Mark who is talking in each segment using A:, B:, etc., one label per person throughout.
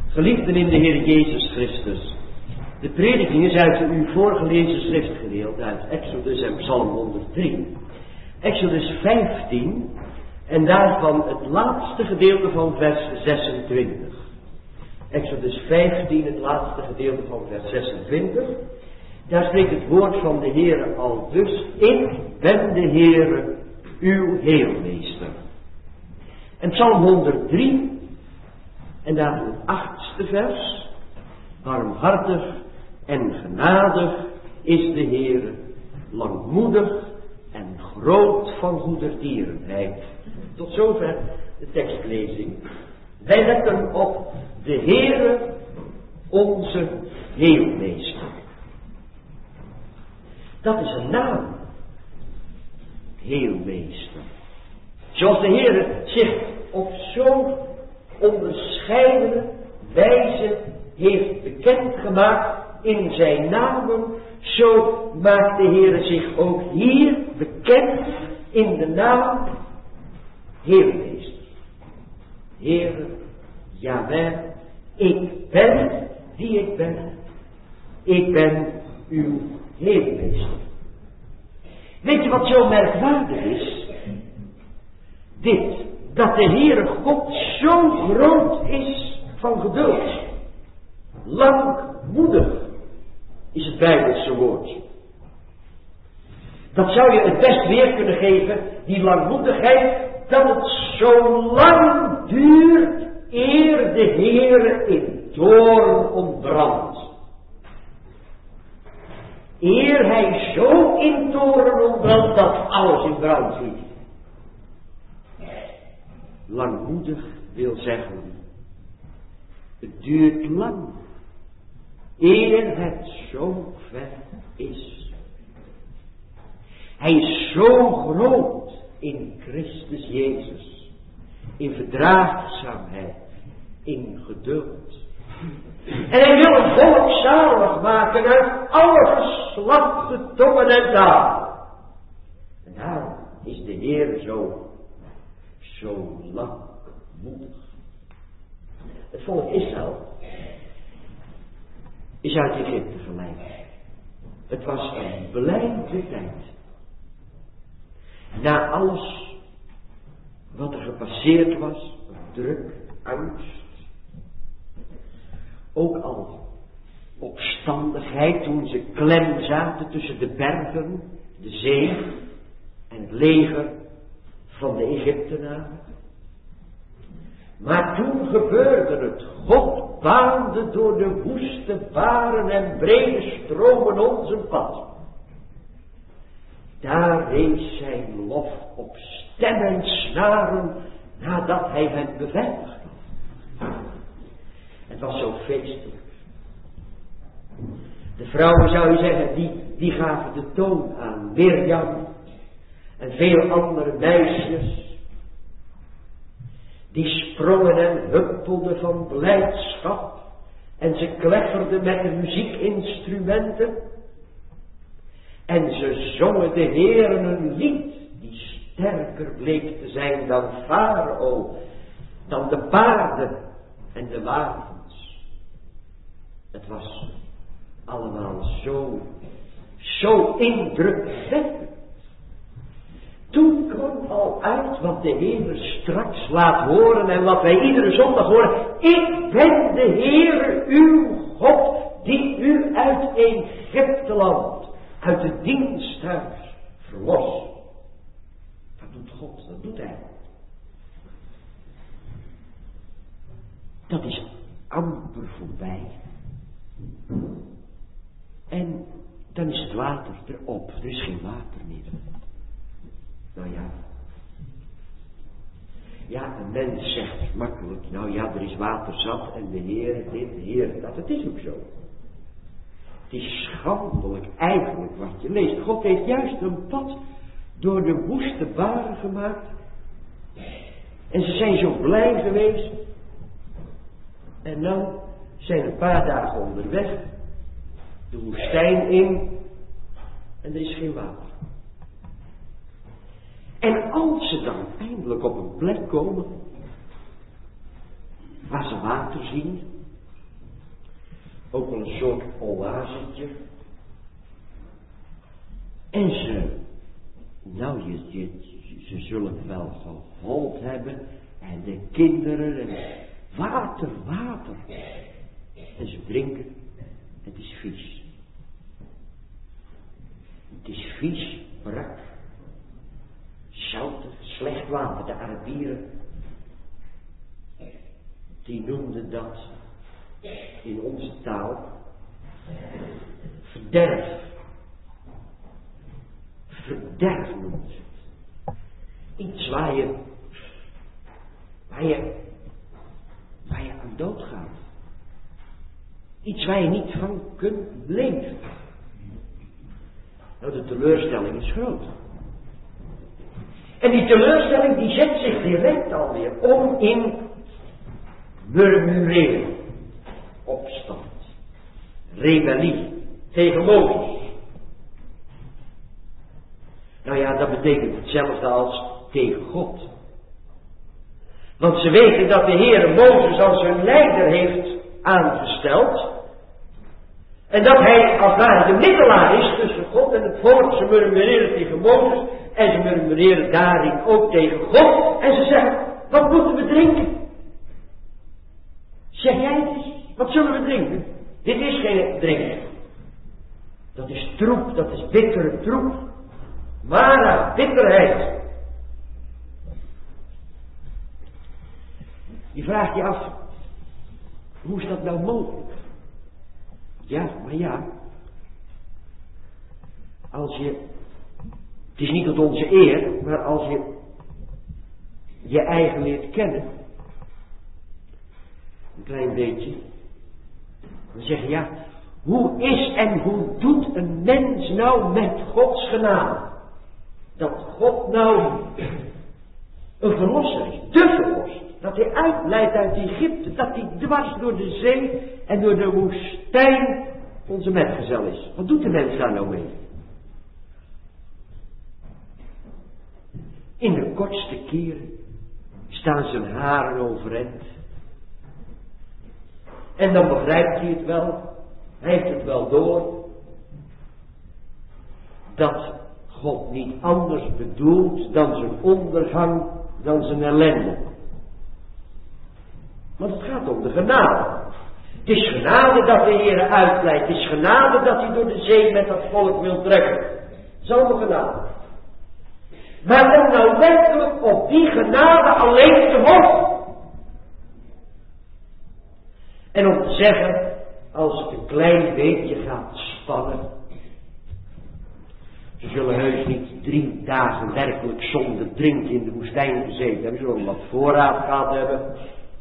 A: Geliefden in de Heer Jezus Christus. De prediking is uit de u voorgelezen schriftgedeelte uit Exodus en Psalm 103. Exodus 15 en daarvan het laatste gedeelte van vers 26. Exodus 15, het laatste gedeelte van vers 26. Daar spreekt het woord van de Heere al dus. Ik ben de Heere, uw Heelmeester. En Psalm 103 en daar het 8e vers. Barmhartig en genadig is de Heere, langmoedig en groot van goedertierenheid. Tot zover de tekstlezing. Wij letten op de Heere, onze Heelmeester. Dat is een naam. Heelmeester. Zoals de Heere zich op zo'n onderscheidene wijze heeft bekendgemaakt in zijn namen, zo maakt de Heere zich ook hier bekend in de naam Heelmeester. Heere, Jahweh, ik ben die ik ben. Ik ben uw Heelmeester. Weet je wat zo merkwaardig is? Dit, dat de Heere God zo groot is van geduld. Langmoedig is het Bijbelse woord. Dat zou je het best weer kunnen geven, die langmoedigheid, dat het zo lang duurt eer de Heere in toorn ontbrandt. Eer hij zo in toorn ontbrandt dat alles in brand vliegt. Langmoedig wil zeggen, het duurt lang, eer het zo ver is. Hij is zo groot in Christus Jezus, in verdraagzaamheid, in geduld. En hij wil een volk zalig maken uit alle geslachten, tongen en talen. En daarom is de Heer zo langmoedig. Het volk Israël is uit Egypte geleid. Het was een blijde tijd. Na alles wat er gepasseerd was, druk, angst, ook al opstandigheid toen ze klem zaten tussen de bergen, de zee en het leger van de Egyptenaren. Maar toen gebeurde het. God baande door de woeste baren en brede stromen ons een pad. Daar rees zijn lof op stem en snaren nadat hij hen beveiligd had. Het was zo feestelijk. De vrouwen, zou je zeggen, die gaven de toon aan. Mirjam en veel andere meisjes. Die sprongen en huppelden van blijdschap. En ze klefferden met de muziekinstrumenten. En ze zongen de Heeren een lied die sterker bleek te zijn dan Farao, dan de paarden en de wagens. Het was allemaal zo indrukwekkend. Toen kwam al uit wat de Heer straks laat horen en wat wij iedere zondag horen. Ik ben de Heer uw God die u uit Egypteland, uit het diensthuis verlost. Dat doet God, dat doet hij. Dat is amper voorbij. En dan is het water erop, er is geen water meer. Nou ja. Ja, een mens zegt makkelijk, nou ja, er is water zat en de Heer dit, de Heer dat. Het is ook zo. Het is schandelijk eigenlijk wat je leest. God heeft juist een pad door de woeste baren gemaakt. En ze zijn zo blij geweest. En dan zijn een paar dagen onderweg. De woestijn in. En er is geen water. En als ze dan eindelijk op een plek komen waar ze water zien, ook wel een soort oasetje. En ze zullen wel gehold hebben. En de kinderen en water. En ze drinken. Het is vies. Het is vies, brak. Zoutig, slecht water. De Arabieren, die noemden dat in onze taal verderf. Verderf noemen ze het. Iets waar je aan dood gaat. Iets waar je niet van kunt leven. Nou, de teleurstelling is groot. En die teleurstelling die zet zich direct alweer om in murmureren, opstand, rebellie tegen Mozes. Nou ja, dat betekent hetzelfde als tegen God. Want ze weten dat de Heere Mozes als hun leider heeft aangesteld. En dat hij als het ware de middelaar is tussen God en het volk. Ze murmureren tegen Mozes. En ze murmureren daarin ook tegen God. En ze zeggen, wat moeten we drinken? Zeg jij het eens, wat zullen we drinken? Dit is geen drinken. Dat is troep, dat is bittere troep. Mara, bitterheid. Je vraagt je af, hoe is dat nou mogelijk? Ja, maar ja. Als je, het is niet tot onze eer, maar als je eigen leert kennen, een klein beetje, dan zeg je ja, hoe is en hoe doet een mens nou met Gods genade? Dat God nou een verlosser is, de verlosser. Dat hij uitleidt uit Egypte, dat hij dwars door de zee en door de woestijn onze metgezel is. Wat doet de mens daar nou mee? In de kortste keren staan zijn haren overeind. En dan begrijpt hij het wel, hij heeft het wel door, dat God niet anders bedoelt dan zijn ondergang, dan zijn ellende. Want het gaat om de genade. Het is genade dat de Heer uitleidt. Het is genade dat hij door de zee met dat volk wil trekken. Het is allemaal genade. Maar om nou werkelijk op die genade alleen te hopen. En om te zeggen, als het een klein beetje gaat spannen. Ze zullen heus niet 3 dagen werkelijk zonder drinken in de woestijn gezeten hebben. Ze zullen wat voorraad gehad hebben.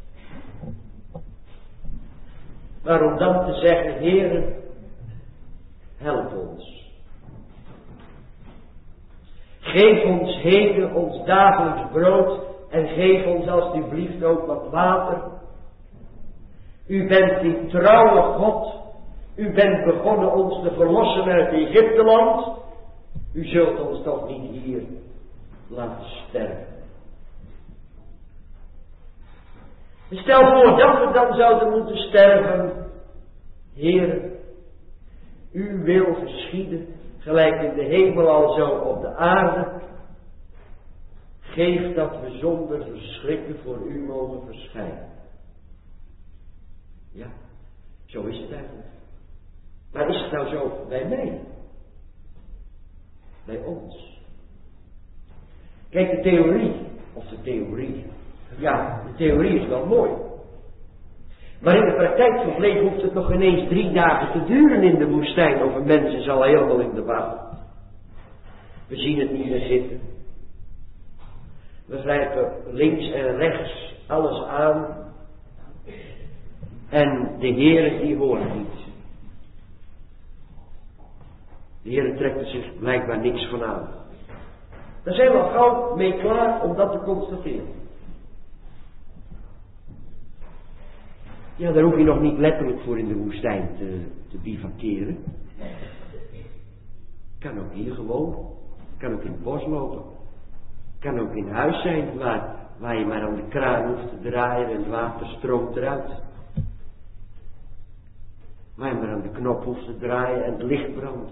A: Maar om dan te zeggen, Heere, help ons. Geef ons heden ons dagelijks brood en geef ons alstublieft ook wat water. U bent die trouwe God. U bent begonnen ons te verlossen uit Egypteland. U zult ons toch niet hier laten sterven. Stel voor dat we dan zouden moeten sterven. Heer, uw wil geschieden, gelijk in de hemel al zo op de aarde. Geef dat we zonder verschrikken voor u mogen verschijnen. Ja, zo is het eigenlijk. Maar is het nou zo bij mij? Bij ons? Kijk, de theorie. Ja, de theorie is wel mooi. Maar in de praktijk van het leven hoeft het nog ineens 3 dagen te duren in de woestijn. Of een mens is al helemaal in de war. We zien het niet meer zitten. We grijpen links en rechts alles aan. En de Heere die hoort niet. De Heere trekt er zich blijkbaar niks van aan. Daar zijn we al gauw mee klaar om dat te constateren. Ja, daar hoef je nog niet letterlijk voor in de woestijn te bivakeren. Kan ook hier gewoon. Kan ook in het bos lopen. Kan ook in huis zijn waar je maar aan de kraan hoeft te draaien en het water stroomt eruit. waar je maar aan de knop hoeft te draaien en het licht brandt.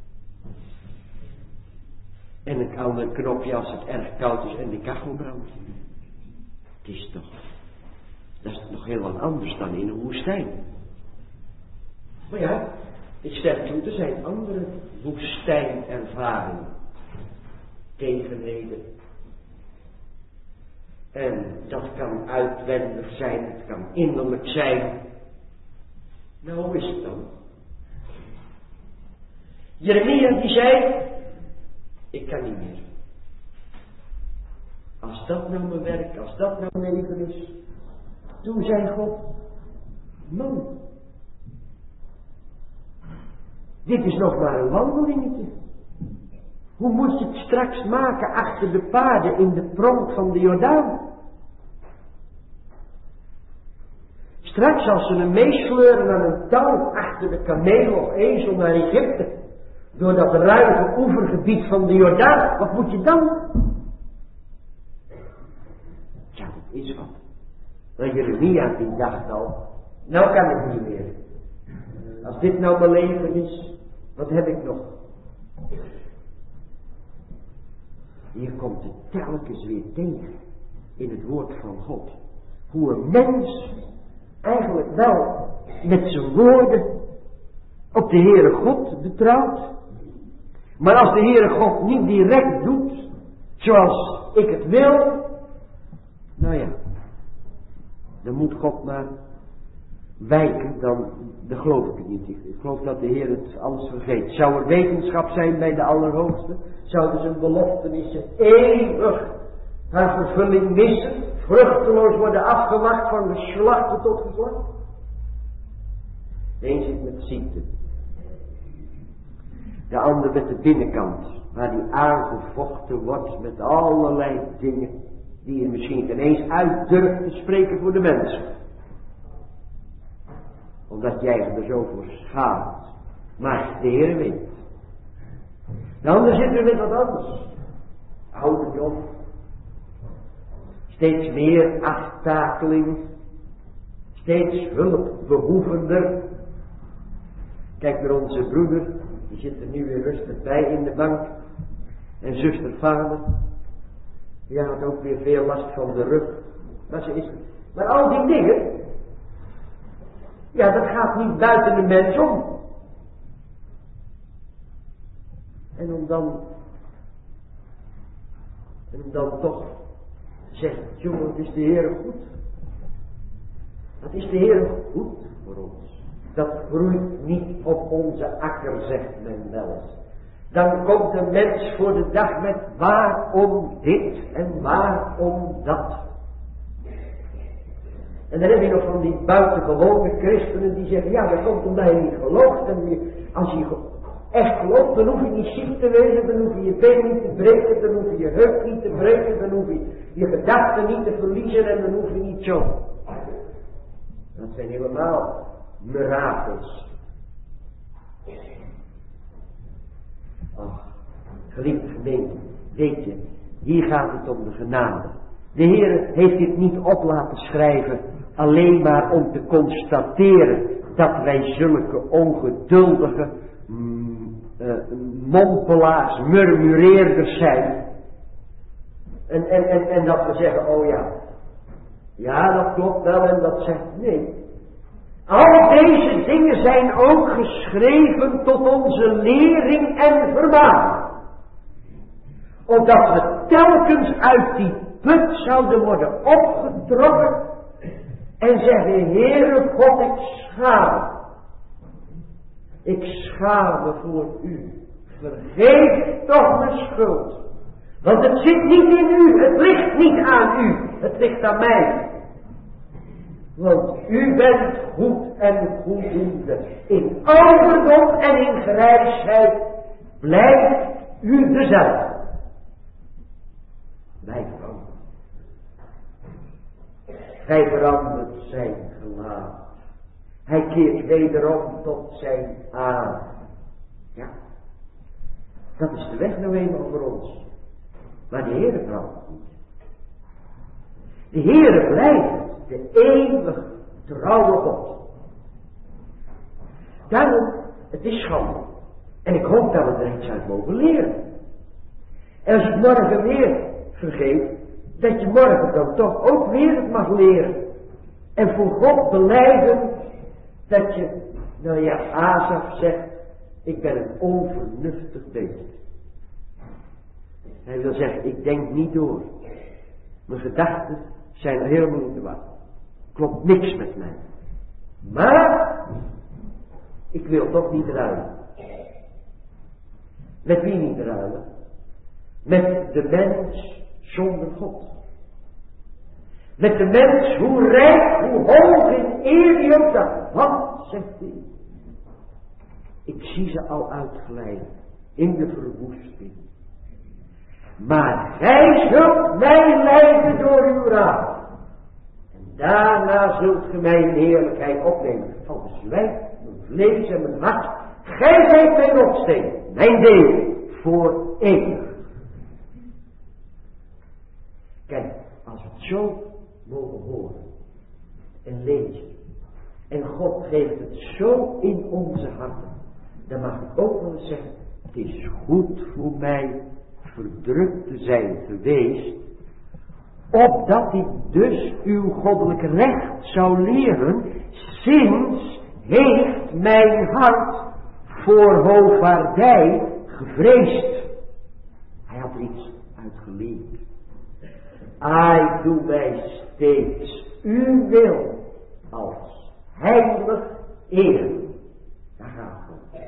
A: En een ander knopje als het erg koud is en de kachel brandt. Het is toch, dat is nog heel wat anders dan in een woestijn. Maar ja, ik zeg toe, er zijn andere woestijnervaringen. Tegenheden. En dat kan uitwendig zijn, het kan innerlijk zijn. Nou, hoe is het dan? Jeremia die zei, ik kan niet meer. Als dat nou mijn werk, als dat nou mijn leven is. Toen zei God, man, dit is nog maar een wandelingetje. Hoe moet je het straks maken achter de paarden in de pronk van de Jordaan? Straks als ze hem meesleuren aan een touw achter de kameel of ezel naar Egypte, door dat ruige oevergebied van de Jordaan, wat moet je dan? Ja, dat is wat. Maar Jeremia die dacht al, nou kan ik niet meer. Als dit nou mijn leven is, wat heb ik nog? Hier komt het telkens weer tegen in het woord van God. Hoe een mens eigenlijk wel met zijn woorden op de Heere God betrouwt. Maar als de Heere God niet direct doet zoals ik het wil, nou ja, dan moet God maar wijken, dan geloof ik het niet. Ik geloof dat de Heer het alles vergeet. Zou er wetenschap zijn bij de Allerhoogste? Zouden zijn beloftenissen eeuwig haar vervulling missen? Vruchteloos worden afgemaakt van geslacht tot geslacht? De een zit met ziekte. De ander met de binnenkant, waar die aangevochten wordt met allerlei dingen die je misschien geen eens uit durft te spreken voor de mensen. Omdat jij er zo voor schaamt. Maar de Heer weet. De ander zit er met wat anders. Ouderdom. Steeds meer aftakeling. Steeds hulpbehoevender. Kijk naar onze broeder. Die zit er nu weer rustig bij in de bank. En zuster vader. Die had ook weer veel last van de rug. Maar al die dingen. Ja, dat gaat niet buiten de mens om. En om dan toch te zeggen, jongen, het is de Heer goed. Dat is de Heer goed voor ons. Dat groeit niet op onze akker, zegt men wel eens. Dan komt de mens voor de dag met waarom dit en waarom dat. En dan heb je nog van die buitengewone christenen die zeggen, ja, dat komt omdat je niet gelooft. En als je echt gelooft, dan hoef je niet ziek te wezen, dan hoef je je been niet te breken, dan hoef je je heup niet te breken, dan hoef je je gedachten niet te verliezen en dan hoef je niet zo. Dat zijn helemaal mirakels. Ach, geliefde gemeente, weet je, hier gaat het om de genade. De Heer heeft dit niet op laten schrijven, alleen maar om te constateren dat wij zulke ongeduldige mompelaars, murmureerders zijn. En dat we zeggen, oh ja, ja dat klopt wel en dat zegt, nee. Al deze dingen zijn ook geschreven tot onze lering en vermaning. Opdat we telkens uit die put zouden worden opgetrokken en zeggen, Heere God, ik schaam. Ik schaam me voor u. Vergeef toch mijn schuld. Want het zit niet in u, het ligt niet aan u, het ligt aan mij. Want u bent goed en goeddoende. In ouderdom en in grijsheid blijft u dezelfde. Wij veranderen. Hij verandert zijn gelaat. Hij keert wederom tot zijn aan. Ja. Dat is de weg nou eenmaal voor ons. Maar de Heere verandert niet. De Heere blijft de eeuwig trouwe God. Daarom, het is schande. En ik hoop dat we er iets uit mogen leren. En als je het morgen weer vergeet, dat je morgen dan toch ook weer het mag leren. En voor God belijden dat je, nou ja, Asaf zegt, ik ben een onvernuftig beest. Hij wil zeggen, ik denk niet door. Mijn gedachten zijn helemaal niet de waar. Klopt niks met mij. Maar, ik wil toch niet ruilen. Met wie niet ruilen? Met de mens zonder God. Met de mens, hoe rijk, hoe hoog in eer die ook dat. Wat zegt hij? Ik zie ze al uitglijden in de verwoesting. Maar gij zult mij leiden door uw raad. En daarna zult ge mij in heerlijkheid opnemen. Van de zwijg, mijn vlees en mijn hart. Gij zijt mijn opsteen, mijn deel, voor eeuwig. Kijk, als we het zo mogen horen en lezen. En God geeft het zo in onze harten. Dan mag ik ook wel eens zeggen, het is goed voor mij verdrukt te zijn geweest, opdat ik dus uw goddelijk recht zou leren, sinds heeft mijn hart voor hoogwaardij gevreesd. Hij had er iets uit geleerd. Ik doe mij steeds uw wil als heilig eer. Daar gaat het.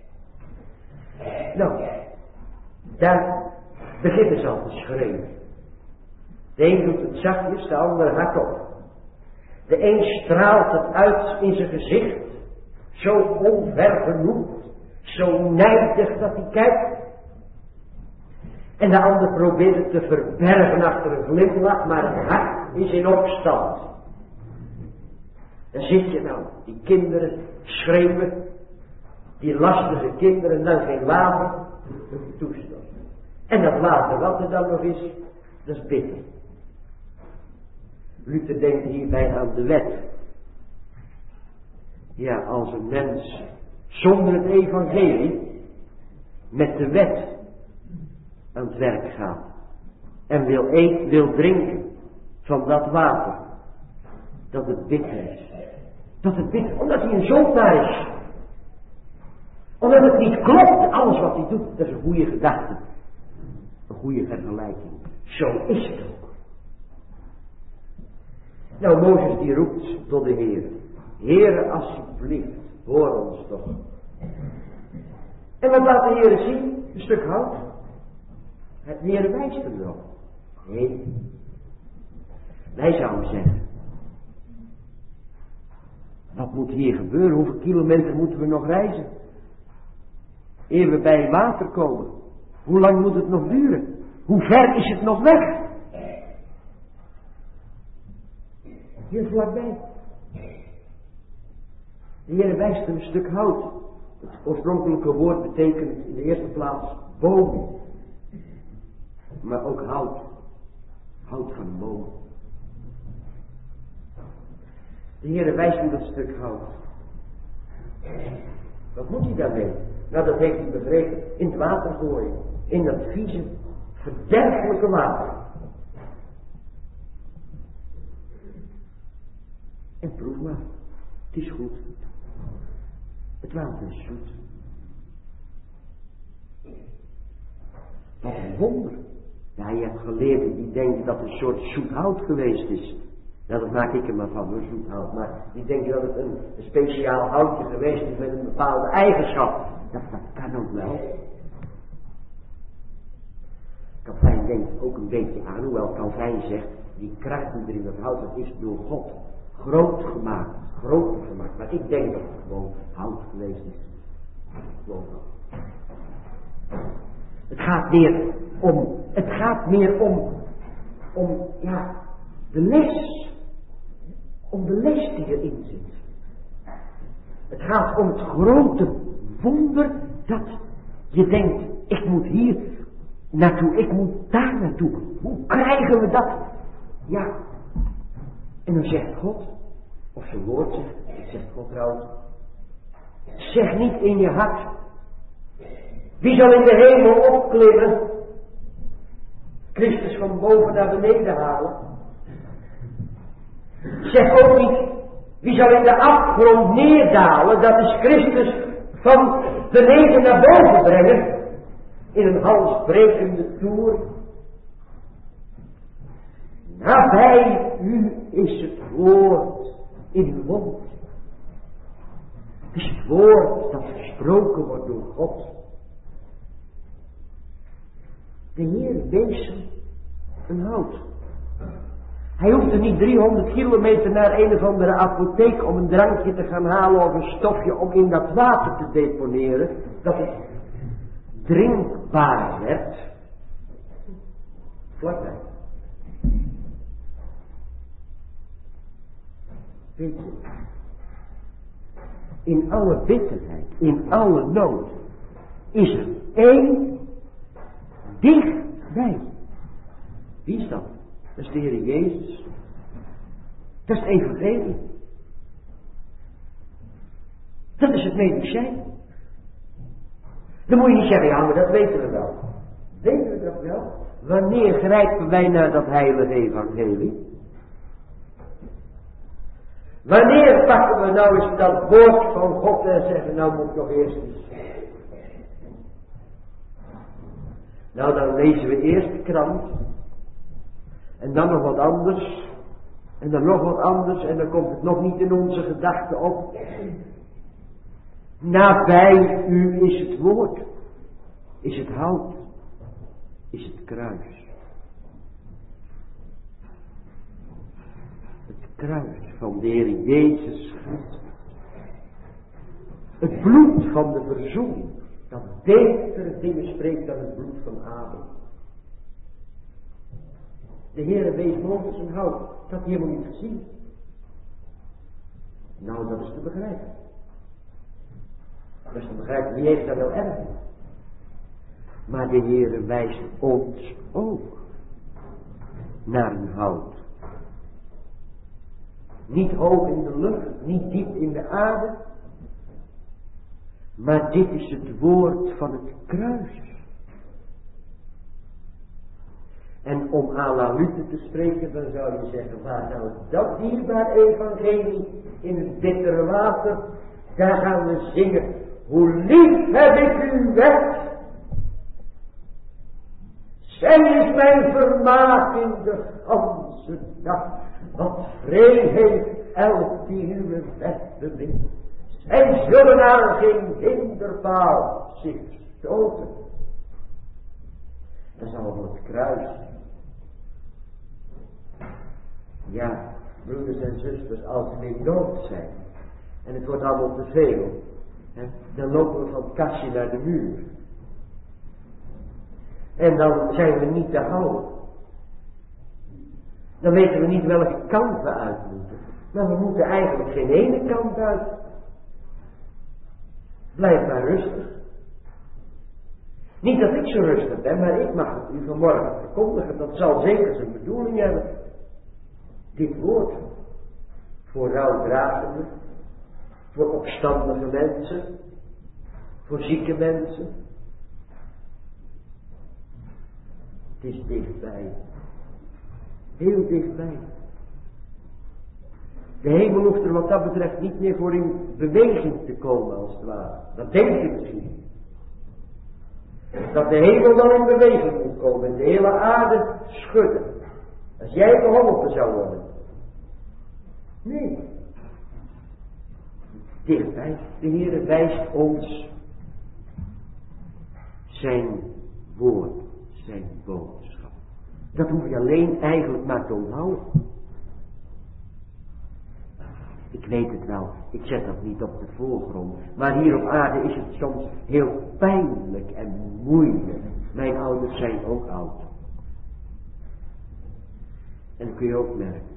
A: Nou, daar beginnen ze al te schreeuwen. De een doet het zachtjes, de ander hardop. De een straalt het uit in zijn gezicht, zo onvergenoegd, zo nijdig dat hij kijkt. En de ander probeert het te verbergen achter een glimlach, maar het hart is in opstand. Dan zit je nou, die kinderen schreeuwen, die lastige kinderen, dan geen water, toestand. En dat water, wat er dan nog is, dat is bitter. Luther denkt hierbij aan de wet. Ja, als een mens zonder het evangelie met de wet aan het werk gaat en wil eten, wil drinken van dat water, dat het bitter is. Dat het bitter, omdat hij een zondaar is. Omdat het niet klopt, alles wat hij doet, dat is een goede gedachte. Een goede vergelijking. Zo is het ook. Nou, Mozes die roept tot de Heer. Heere, alsjeblieft, hoor ons toch. En wat laat de Heer zien? Een stuk hout. Het Heer wijst hem nog. Nee. Wij zouden zeggen. Wat moet hier gebeuren? Hoeveel kilometer moeten we nog reizen? Eer we bij water komen. Hoe lang moet het nog duren? Hoe ver is het nog weg? Hier vlakbij. De Heer wijst een stuk hout. Het oorspronkelijke woord betekent in de eerste plaats boom. Maar ook hout. Hout van een boom. De Heer wijst hem dat stuk hout. Wat moet hij daarmee? Nou, dat heeft hij begrepen. In het water gooien. In dat vieze, verderfelijke water. En proef maar. Het is goed. Het water is zoet. Wat een wonder. Ja, je hebt geleerden die denken dat het een soort zoet hout geweest is. Nou, dat maak ik er maar van, hoor, zoet hout. Maar die denken dat het een speciaal houtje geweest is met een bepaalde eigenschap. Dat kan ook wel. Calvijn denkt ook een beetje aan, hoewel Calvijn zegt, die kracht die er in dat hout, dat is door God groter gemaakt. Maar ik denk dat het gewoon hout geweest is. Gewoon hout. Het gaat meer om de les. Om de les die erin zit. Het gaat om het grote wonder dat je denkt, ik moet hier naartoe, ik moet daar naartoe. Hoe krijgen we dat? Ja. En dan zegt God, of zijn woord zegt God trouwens, Zeg niet in je hart, wie zal in de hemel opklimmen, Christus van boven naar beneden halen. Zeg ook niet, wie zal in de afgrond neerdalen, dat is Christus van beneden naar boven brengen, in een halsbrekende toer. Nabij u is het woord in uw mond. Het is het woord dat gesproken wordt door God. De Heer wees een hout. Hij hoefde niet 300 kilometer naar een of andere apotheek om een drankje te gaan halen of een stofje om in dat water te deponeren, dat het drinkbaar werd. Vlakbij. Weet je, in alle bitterheid, in alle nood, is er één dichtbij. Wie is dat? Dat is de Heer Jezus. Dat is het evangelie. Dat is het medicijn. Dan moet je niet zeggen, ja, maar dat weten we wel. Weten we dat wel? Wanneer grijpen wij naar dat heilige evangelie? Wanneer pakken we nou eens dat woord van God en zeggen, nou moet ik nog eerst eens. Nou, dan lezen we eerst de krant. En dan nog wat anders. En dan nog wat anders. En dan komt het nog niet in onze gedachten op. Nabij u is het woord. Is het hout. Is het kruis. Het kruis van de Heer Jezus Christus. Het bloed van de verzoening. Dat betere dingen spreekt dan het bloed van Abel. De Heere wees ons een hout. Dat had hij helemaal niet gezien. Nou, dat is te begrijpen. Dat is te begrijpen. Wie heeft dat wel erg? Maar de Heere wijst ons ook naar een hout. Niet hoog in de lucht, niet diep in de aarde. Maar dit is het woord van het kruis. En om à la Luther te spreken, dan zou je zeggen, waar nou dat dierbaar evangelie in het bittere water, daar gaan we zingen. Hoe lief heb ik uw wet. Zij is mijn vermaking de ganse dag. Wat vree heeft elk die uw wet bemint. Zij zullen aan geen hinderpaal zich stoten. Dat is allemaal het kruis. Ja, broeders en zusters, als we in nood zijn, en het wordt allemaal te veel, dan lopen we van het kastje naar de muur. En dan zijn we niet te houden. Dan weten we niet welke kant we uit moeten. Maar we moeten eigenlijk geen ene kant uit. Blijf maar rustig. Niet dat ik zo rustig ben, maar ik mag het u vanmorgen verkondigen. Dat zal zeker zijn bedoeling hebben. Dit woord. Voor rouwdragenden. Voor opstandige mensen. Voor zieke mensen. Het is dichtbij. Heel dichtbij. De hemel hoeft er wat dat betreft niet meer voor in beweging te komen als het ware. Dat denk je misschien. Dat de hemel dan in beweging moet komen en de hele aarde schudden. Als jij geholpen zou worden. Nee. Dichtbij. De Heere wijst ons zijn woord, zijn boodschap. Dat hoef je alleen eigenlijk maar te onthouden. Ik weet het wel, ik zet dat niet op de voorgrond. Maar hier op aarde is het soms heel pijnlijk en moeilijk. Mijn ouders zijn ook oud. En dat kun je ook merken.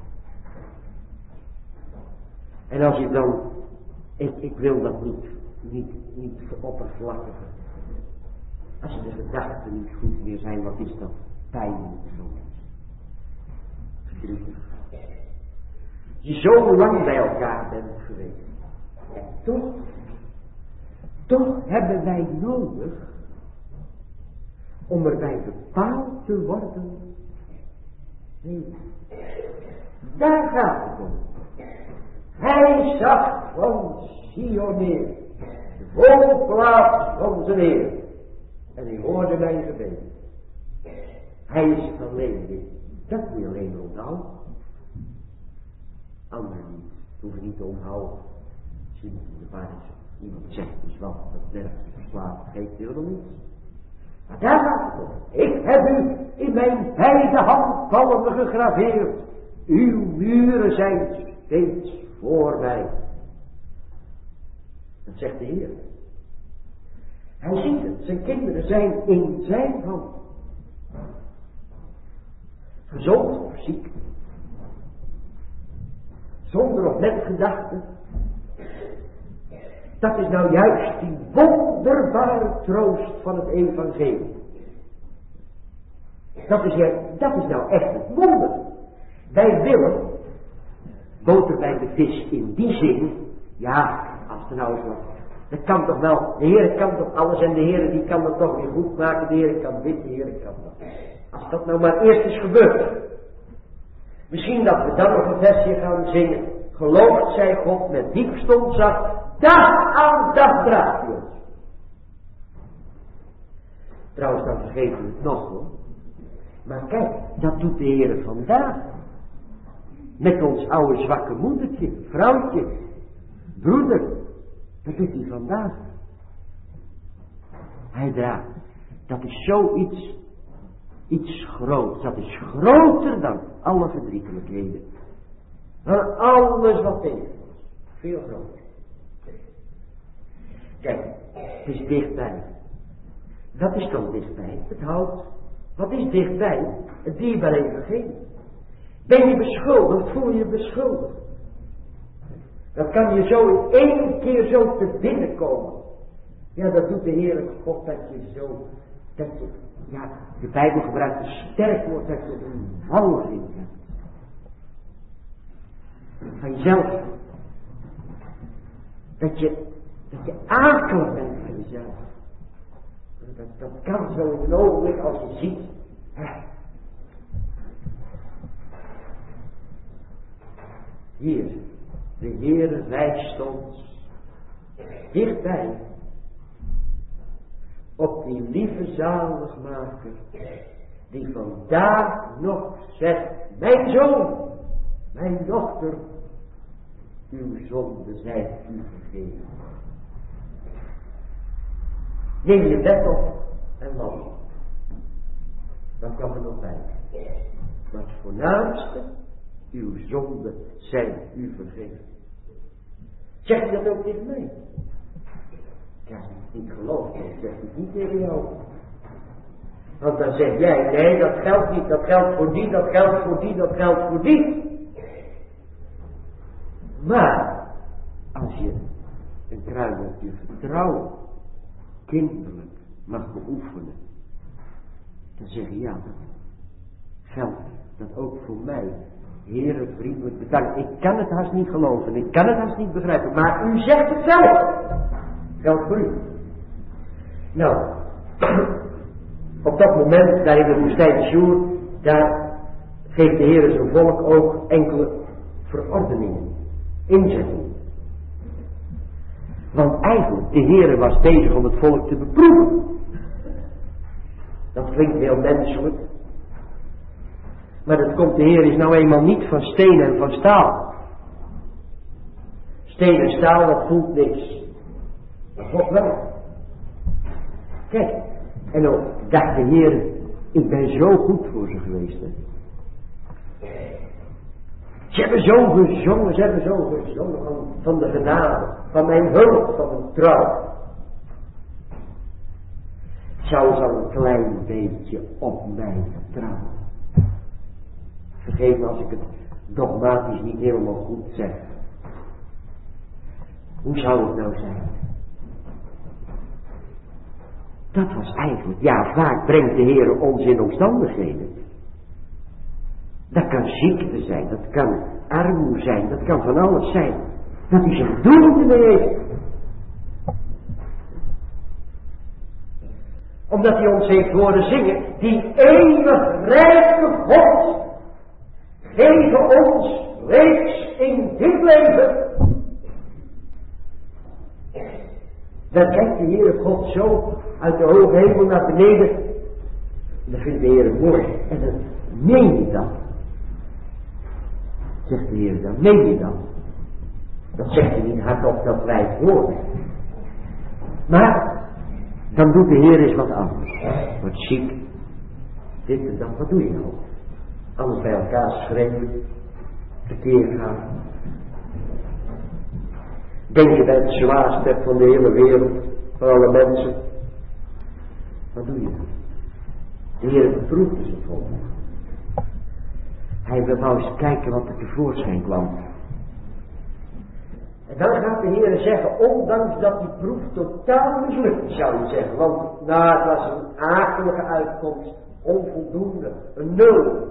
A: En als je dan, ik wil dat niet oppervlakkigen. Als je de gedachten niet goed meer zijn, wat is dat pijnlijk soms. Verdrietig. Je zo lang bij elkaar bent geweest. En toch Toch hebben wij nodig om erbij bepaald te worden. Nee, daar gaat het om. Hij zag van Sion neer, de woonplaats van zijn Heer. En hij hoorde mijn gebed. Hij is verleden. Dat moet je alleen onthouden. Anderen niet. Hoeven niet te onthouden. Zie je de waar is. Iemand zegt dus wat, dat nergens verslaafd geeft helemaal niets. Maar daar gaat het om. Ik heb u in mijn beide handpalmen gegraveerd. Uw muren zijn steeds voor mij. Dat zegt de Heer. Hij ziet het. Zijn kinderen zijn in zijn hand. Gezond of ziek. Zonder of met gedachten. Dat is nou juist die wonderbare troost van het evangelie. Dat is nou echt het wonder. Wij willen, boter bij de vis in die zin, ja, als er nou eens wat, dat kan toch wel, de Heer kan toch alles en de Heer die kan dat toch weer goed maken, de Heer kan dit, de Heer kan dat. Als dat nou maar eerst is gebeurd. Misschien dat we dan nog een versje gaan zingen. Geloofd zij God met diep stondzak. Dag aan dag draagt hij ons. Trouwens, dan vergeten we het nog hoor. Maar kijk, dat doet de Heer vandaag. Met ons oude zwakke moedertje, vrouwtje, broeder. Dat doet hij vandaag. Hij draagt. Dat is zoiets. Iets groots. Dat is groter dan alle verdrietelijkheden. Dan alles wat tegen is. Veel groter. Kijk, het is dichtbij. Wat is dan dichtbij? Het hout. Wat is dichtbij? Het dierbare evangelie. Ben je beschuldigd? Voel je beschuldigd? Dat kan je zo in één keer zo te binnenkomen. Ja, dat doet de Heer God dat je zo, dat je, ja, de Bijbel gebruikt een sterk woord dat je een walging hebt. Van jezelf. Dat je akelig bent van jezelf. Dat kan zo in een ogenblik als je ziet. Hier, de Heere wijst ons dichtbij op die lieve zaligmaker die vandaag nog zegt, mijn zoon, mijn dochter, uw zonden zijn u vergeven. Neem je bed op en las. Dat kan er nog bij. Maar het voornaamste, uw zonden zijn u vergeven. Zeg je dat ook tegen mij? Ja, als ik niet geloof, dan zeg ik niet tegen jou. Want dan zeg jij, nee, dat geldt niet, dat geldt voor die, dat geldt voor die, dat geldt voor die. Maar, als je een kruim op je vertrouwen kinderlijk mag beoefenen, dan zeg je, ja, dat geldt dat ook voor mij. Heer, vriendelijk bedankt. Ik kan het haast niet geloven, ik kan het haast niet begrijpen, maar u zegt het zelf. Geldt voor u. Nou, op dat moment, daar in de woestijn Sjoer, daar geeft de Heer zijn volk ook enkele verordeningen, inzettingen. Want eigenlijk, de Heer was bezig om het volk te beproeven. Dat klinkt heel menselijk. Maar dat komt, de Heer is nou eenmaal niet van steen en van staal. Steen en staal, dat voelt niks. Maar God wel. Kijk, en dan dacht de Heer, ik ben zo goed voor ze geweest. Hè. Ze hebben zo gezongen van de genade, van mijn hulp, van mijn trouw. Zou ze al een klein beetje op mij vertrouwen. Vergeef me als ik het dogmatisch niet helemaal goed zeg. Hoe zou het nou zijn? Dat was eigenlijk, ja, vaak brengt de Heer ons in omstandigheden. Dat kan ziekte zijn, dat kan armoede zijn, dat kan van alles zijn. Dat hij zijn doel ermee heeft. Omdat hij ons heeft horen zingen. Die eeuwig rijke God. Geef ons reeds in dit leven. Dan kijkt de Heere God zo uit de hoge hemel naar beneden. En dat vindt de Heere mooi. En dan meen je dat. Zegt de Heer dan, meen je dat? Dat zegt hij niet hardop dat wij het horen. Maar, dan doet de Heer eens wat anders. Wat ziek. Dit en dat, wat doe je nou? Anders bij elkaar schreeuwen. Tekeer gaan. Denk je bij het zwaarste van de hele wereld. Van alle mensen. Wat doe je dan? De Heer beproeft dus het volk. Hij wil nou eens kijken wat er tevoorschijn kwam. En dan gaat de Heer zeggen, ondanks dat die proef totaal mislukt, zou je zeggen. Want nou, het was een akelige uitkomst, onvoldoende, een 0.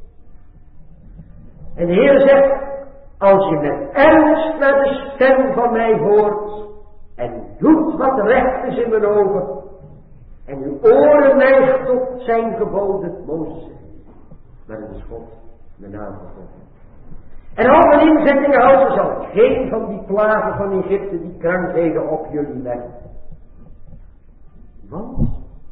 A: En de Heer zegt, als je met ernst naar de stem van mij hoort, en doet wat recht is in mijn ogen, en uw oren neigt tot zijn geboden, Mozes, maar het is God. De naam van God. En al mijn inzettingen houden zal geen van die plagen van Egypte, die krankheden op jullie leggen. Want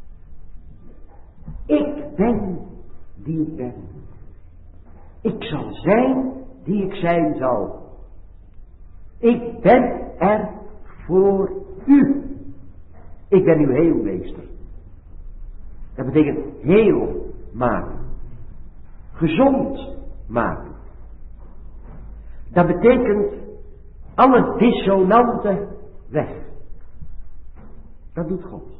A: ik ben die ik ben. Ik zal zijn die ik zijn zal. Ik ben er voor u. Ik ben uw heelmeester. Dat betekent heel maken. Gezond maken. Dat betekent alle dissonanten weg. Dat doet God.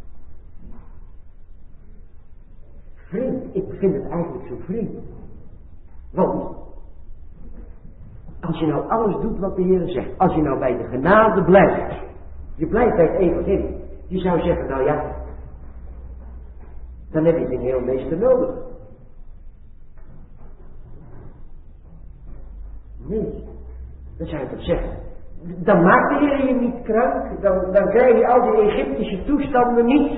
A: Vreemd, ik vind het eigenlijk zo vreemd. Want, als je nou alles doet wat de Heer zegt, als je nou bij de genade blijft, je blijft bij het evangelie, je zou zeggen, nou ja, dan heb je geen heelmeester nodig. Nee, dan zou je toch zeggen. Dan maakt de Heer je niet krank. Dan krijg je al die Egyptische toestanden niet.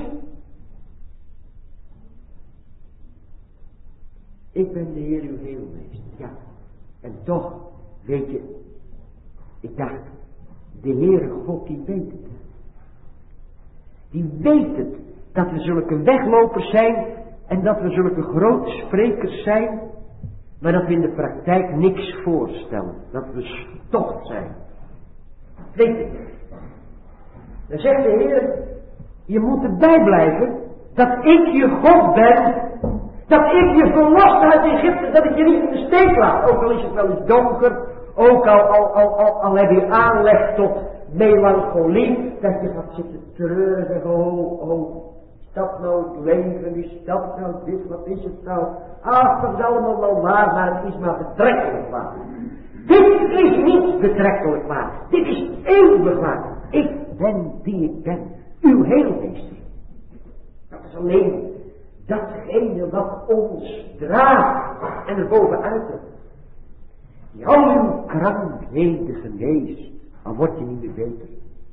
A: Ik ben de Heer uw heelmeester. Ja. En toch, weet je, ik dacht, de Heere God die weet het. Die weet het. Dat we zulke weglopers zijn. En dat we zulke grote sprekers zijn. Maar dat we in de praktijk niks voorstellen. Dat we stocht zijn. Weet je. Dan zegt de Heer. Je moet erbij blijven. Dat ik je God ben. Dat ik je verlost uit Egypte. Dat ik je niet in de steek laat. Ook al is het wel eens donker. Ook al heb je aanleg tot melancholie. Dat je gaat zitten treuren. Oh. Is dat nou het leven? Is dat nou dit? Wat is het nou? Ach, dat is allemaal wel waar, maar het is maar betrekkelijk waar. Dit is niet betrekkelijk waar. Dit is eeuwig waar. Ik ben die ik ben. Uw heelmeester. Dat is alleen datgene wat ons draagt en er bovenuit hebt. Die al uw krankheden geneest, dan word je niet meer beter.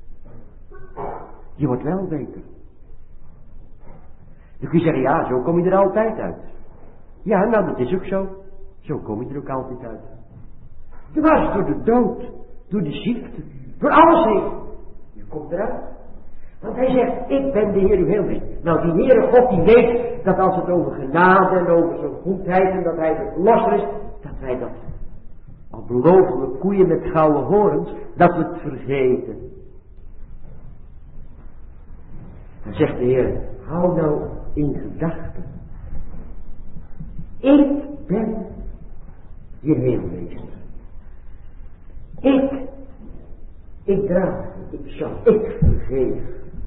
A: Je wordt wel beter. Dan kun je zeggen, ja, zo kom je er altijd uit. Ja, nou, dat is ook zo. Zo kom je er ook altijd uit. Je was door de dood, door de ziekte, door alles heen. Je komt eruit. Want hij zegt, ik ben de Heer uw heelmeester. Nou, die Heere God die weet dat als het over genade en over zijn goedheid en dat hij de verlosser is, dat wij dat, al beloven we koeien met gouden horens, dat we het vergeten. Dan zegt de Heer, hou nou in gedachten. Ik ben je heelmeester. Ik draag, ik zal, ik vergeef.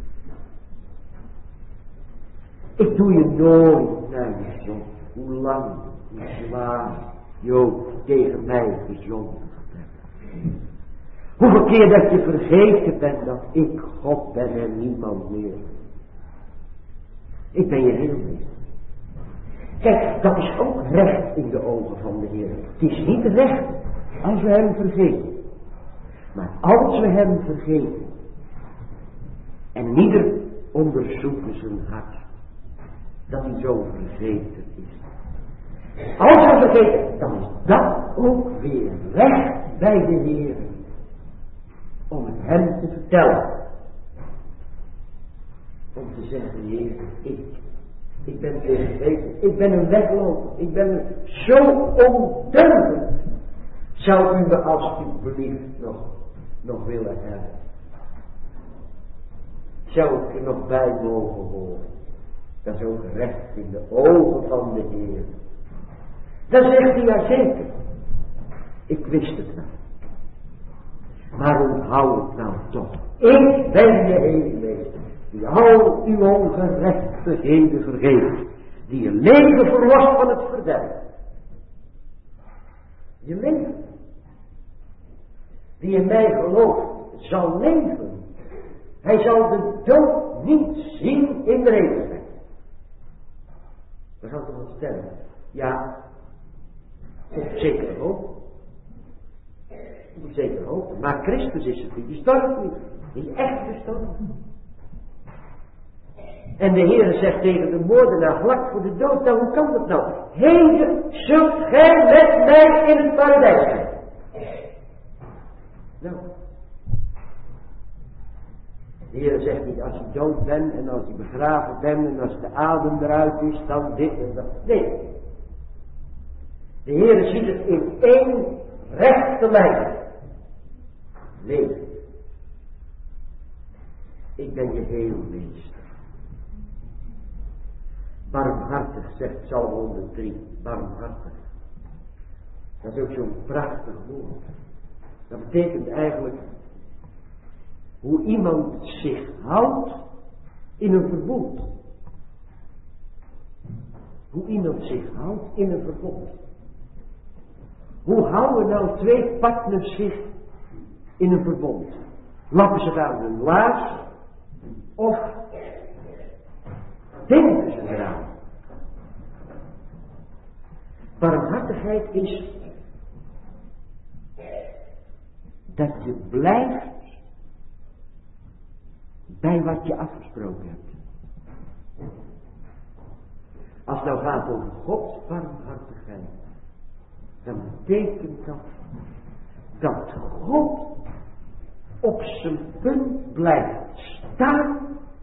A: Ik doe je nooit naar je zonde. Hoe lang, hoe zwaar je ook tegen mij gezondigd hebt. Hoeveel keer dat je vergeten bent dat ik God ben en niemand meer. Ik ben je heelmeester. Kijk, dat is ook recht in de ogen van de Heer. Het is niet recht als we hem vergeten. Maar als we hem vergeten en onderzoeken zijn hart. Dat hij zo vergeten is. Als hij vergeten is, dan is dat ook weer recht bij de Heer. Om het hem te vertellen. Om te zeggen, Heer, ik ben vergeten. Ik ben een wegloper. Ik ben zo ondeugend. Zou u me alsjeblieft nog willen hebben? Zou ik er nog bij mogen horen? Dat is ook recht in de ogen van de Heer. Dan zegt hij, ja zeker. Ik wist het wel. Maar onthoud het nou toch. Ik ben je Heermeester. Die al uw ongerechtigheden vergeeft. Die je leven verlost van het verderf. Je leven. Die in mij gelooft, zal leven. Hij zal de dood niet zien in de eeuwigheid. We gaan toch wat stellen. Ja, op zekere hoogte. Op zekere hoogte. Maar Christus is het niet. Die stort niet. Die is echt gestorven. En de Heer zegt tegen de moordenaar vlak voor de dood. Nou, hoe kan dat nou? Heden zult gij met mij in het paradijs zijn. Nou. De Heer zegt niet als je dood bent en als je begraven bent en als de adem eruit is, dan dit en dat. Nee. De Heer ziet het in één rechte lijn. Nee. Ik ben je Heelmeester. Barmhartig, zegt Psalm 103. Barmhartig. Dat is ook zo'n prachtig woord. Dat betekent eigenlijk hoe iemand zich houdt in een verbond. Hoe iemand zich houdt in een verbond. Hoe houden nou twee partners zich in een verbond? Lappen ze daar hun laars of denken ze eraan? Barmhartigheid is dat je blijft bij wat je afgesproken hebt. Als het nou gaat over Gods barmhartigheid, dan betekent dat God op zijn punt blijft staan,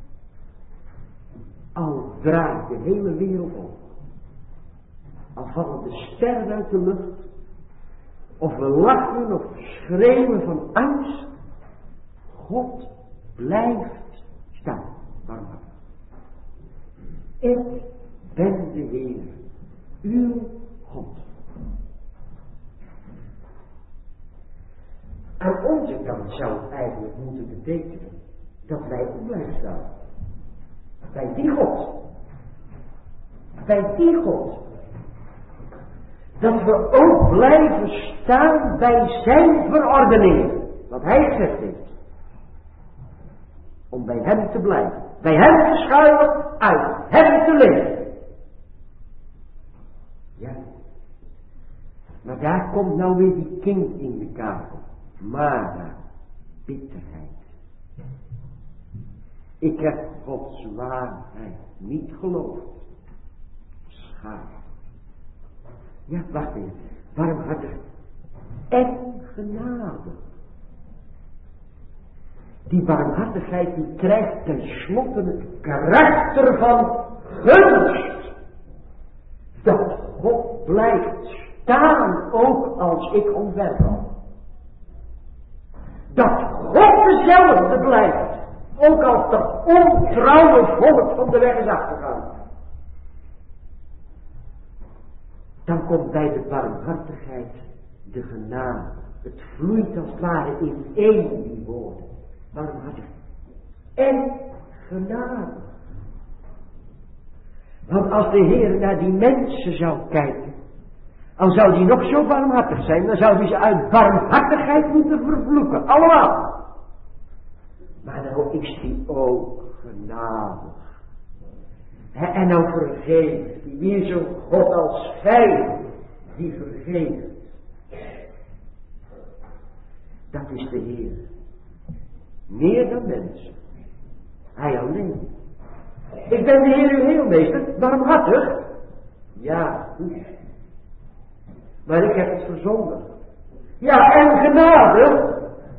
A: al draait de hele wereld op. Al vallen de sterren uit de lucht, of we lachen of schreeuwen van angst, God blijft staan. Barmhartig. Ik ben de Heer, uw God. Aan onze kant zou het eigenlijk moeten betekenen dat wij ook blijven staan. Bij die God. Bij die God. Dat we ook blijven staan bij zijn verordeningen. Wat hij gezegd heeft. Om bij hem te blijven. Bij hem te schuilen, uit hem te leven. Ja. Maar daar komt nou weer die kind in de kamer. Maar bitterheid. Ik heb Gods waarheid niet geloofd. Schaam. Ja, wacht even. Barmhartig en genade. Die barmhartigheid die krijgt tenslotte het karakter van gunst. Dat God blijft staan ook als ik omverval. Dat God dezelfde blijft. Ook als dat ontrouwe volk van de weg is afgegaan. Dan komt bij de barmhartigheid de genade. Het vloeit als het ware in één die woorden. Barmhartig en genade. Want als de Heer naar die mensen zou kijken, al zou die nog zo barmhartig zijn, dan zou hij ze uit barmhartigheid moeten vervloeken. Allemaal. Maar nou is hij ook genadig. En nou vergeeft hij. Wie is zo'n God als gij die vergeeft? Dat is de Heer. Meer dan mensen. Hij alleen. Ik ben de Heer uw heelmeester, barmhartig. Ja, goed. Maar ik heb het verzondigd. Ja, en genade.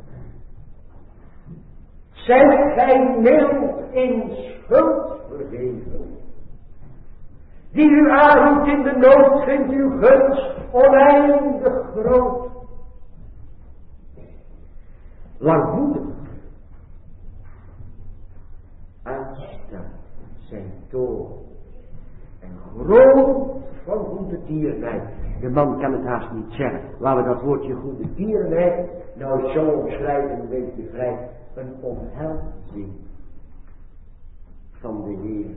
A: Zijt gij mild in schuld vergeven. Die u aanroept in de nood, vindt uw gunst oneindig groot. Langmoedig. Uitstaan zijn toorn. En groot van goede tierenheid. De man kan het haast niet zeggen. Laten we dat woordje goede tierenheid nou zo omschrijven, een beetje vrij. Een omhelzing van de Heer.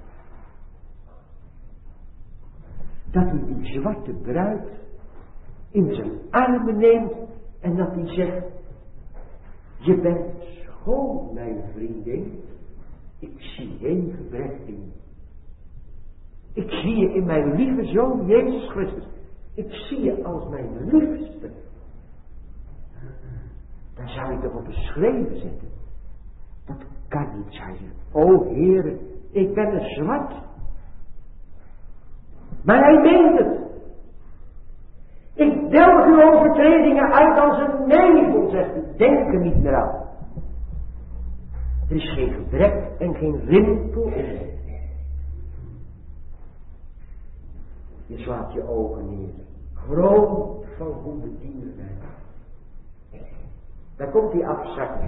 A: Dat hij die zwarte bruid in zijn armen neemt en dat hij zegt, je bent schoon, mijn vriendin. Ik zie geen gebrek in. Ik zie je in mijn lieve Zoon, Jezus Christus. Ik zie je als mijn liefste. Dan zou ik toch op een schreeuwen zetten. Dat kan niet, zei ze. O Heere, ik ben een zwart. Maar hij meent het. Ik delg uw overtredingen uit als een nevel, zegt hij. Denk er niet meer aan. Er is geen gebrek en geen rimpel in. Je slaat je ogen neer. Groot van goede tierenheid. Daar komt hij afzakken.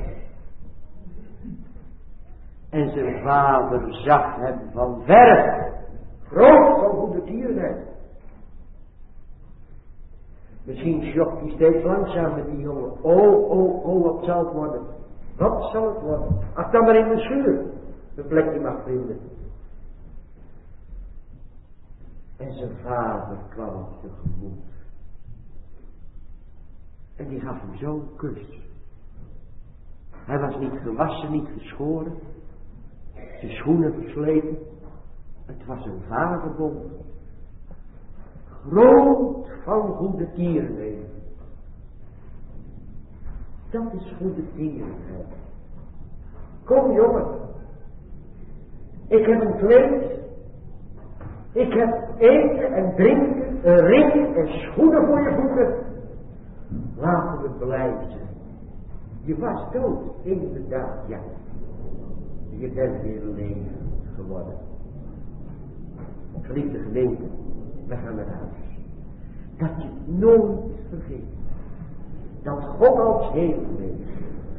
A: En zijn vader zag hem van verre. Groot van goede tierenheid. Misschien schokt hij steeds langzaam met die jongen. Oh, wat zal het worden? Wat zal het worden? Ach, dan maar in de schuur een plekje mag vinden. En zijn vader kwam hem tegemoet. En die gaf hem zo'n kus. Hij was niet gewassen, niet geschoren. Zijn schoenen versleten. Het was een vaderbond. Groot van goede tierenheid. Dat is goede tierenheid. Kom jongen. Ik heb een kleed. Ik heb eten en drinken, een ring en schoenen voor je voeten. Laten we blij zijn. Je was dood, inderdaad, ja. Je bent weer leven geworden. Geliefde gemeente, we gaan naar huis. Dat je het nooit vergeet. Dat God als heelmeester,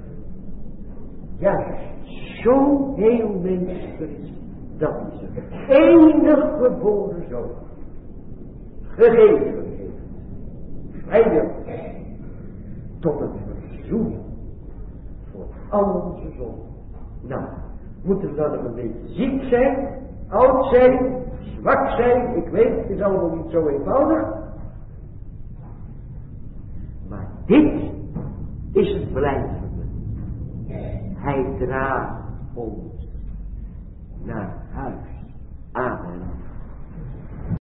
A: juist zo heelmeester is, dat hij zijn enig geboren zoon gegeven heeft. Vrijwillig. Tot een verzoening voor al onze zonden. Nou, moeten we dan nog een beetje ziek zijn, oud zijn, zwak zijn, ik weet, het is allemaal niet zo eenvoudig. Maar dit is het blijvende. Hij draagt ons naar huis. Amen.